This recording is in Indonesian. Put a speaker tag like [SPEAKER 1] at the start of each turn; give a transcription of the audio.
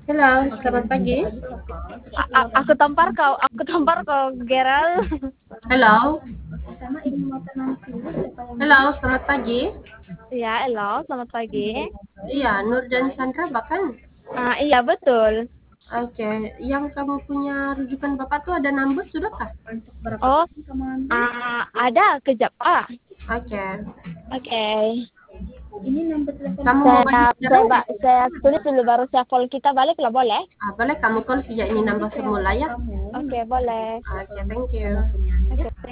[SPEAKER 1] Halo, selamat pagi.
[SPEAKER 2] Aku tampar kau Gerald.
[SPEAKER 1] Halo. Halo, selamat pagi.
[SPEAKER 2] Ya, halo, selamat pagi.
[SPEAKER 1] Iya, Nur dan Sandra bahkan.
[SPEAKER 2] Iya betul.
[SPEAKER 1] Oke, yang kamu punya rujukan Bapak tuh ada number sudahkah?
[SPEAKER 2] Oh, ada kejap.
[SPEAKER 1] Oke.
[SPEAKER 2] Oke.
[SPEAKER 1] Kamu mau
[SPEAKER 2] Saya
[SPEAKER 1] balik
[SPEAKER 2] saya
[SPEAKER 1] sekarang?
[SPEAKER 2] ba- saya tulis dulu baru saya call kita balik lah boleh?
[SPEAKER 1] Boleh kamu call sejak ini number semula ya.
[SPEAKER 2] Oke, boleh.
[SPEAKER 1] Oke, thank you.
[SPEAKER 2] Oke.